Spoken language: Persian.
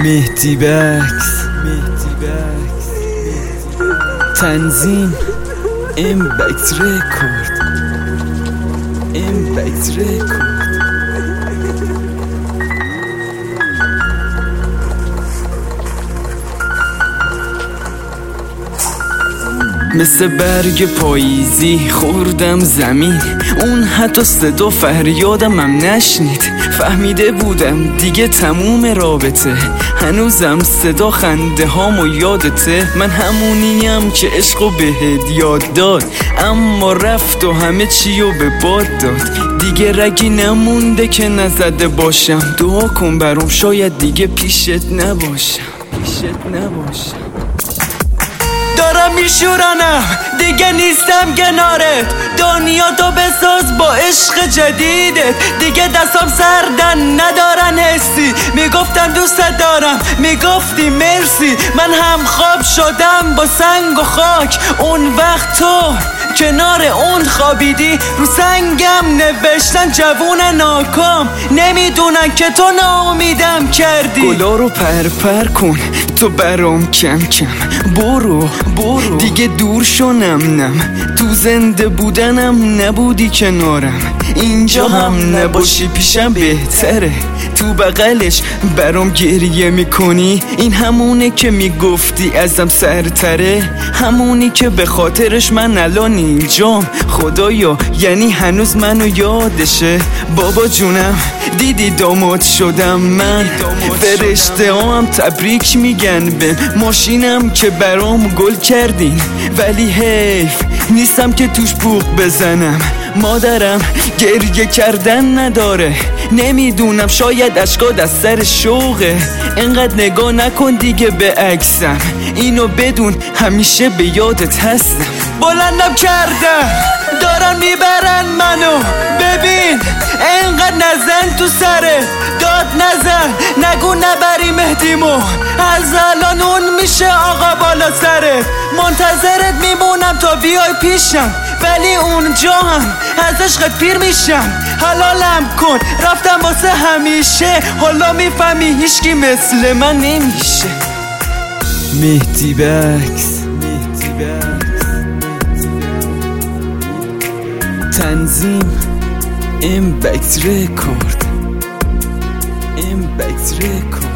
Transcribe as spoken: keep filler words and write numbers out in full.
مهدی بکس تنظیم امبکس رکورد امبکس رکورد مثل برگ پاییزی خوردم زمین، اون حتی صدا فریادم هم نشنید. فهمیده بودم دیگه تموم رابطه، هنوزم صدا خنده هامو یادته. من همونیم که عشقو بهت یاد داد، اما رفت و همه چیو به باد داد. دیگه رگی نمونده که نزده باشم، دعا کن برام شاید دیگه پیشت نباشم پیشت نباشم دارم میشورنم دیگه نیستم کنارت، دنیا تو بساز با عشق جدیدت. دیگه دستام سردن ندارن حسی، میگفتم دوست دارم میگفتی مرسی. من هم خواب شدم با سنگ و خاک، اون وقت تو کنار اون خوابیدی. رو سنگم نوشتن جوون ناکام، نمیدونن که تو ناامیدم کردی. گلا رو پرپر کن تو برام کم کم، برو برو دیگه دور شنم نم. تو زنده بودنم نبودی کنارم، اینجا هم نباشی پیشم بهتره. تو بغلش برام گریه میکنی، این همونه که میگفتی ازم سرتره، همونی که به خاطرش من الان اینجام. خدایا یعنی هنوز منو یادشه. بابا جونم دیدی داماد شدم من، فرشته هم تبریک میگن به ماشینم که برام گل کردین. ولی حیف نیستم که توش بوق بزنم، مادرم گریه کردن نداره. نمیدونم شاید اشکاد از سر شوقه. انقدر نگاه نکن دیگه به عکسم، اینو بدون همیشه به یادت هستم. بلندم کردم دارن میبرن منو، ببین انقدر نزن تو سرت، داد نزن نگو نبری مهدیمو. از الان اون میشه آقا بالا سرت، منتظرت میمونم تا بیای پیشم. ولی اونجا هم از عشقت پیر میشم. حلالم کن رفتم واسه همیشه، حالا میفهمی هیچکی مثل من نمیشه. مهدی بکس تنظیم امبکس رکورد امبکس رکورد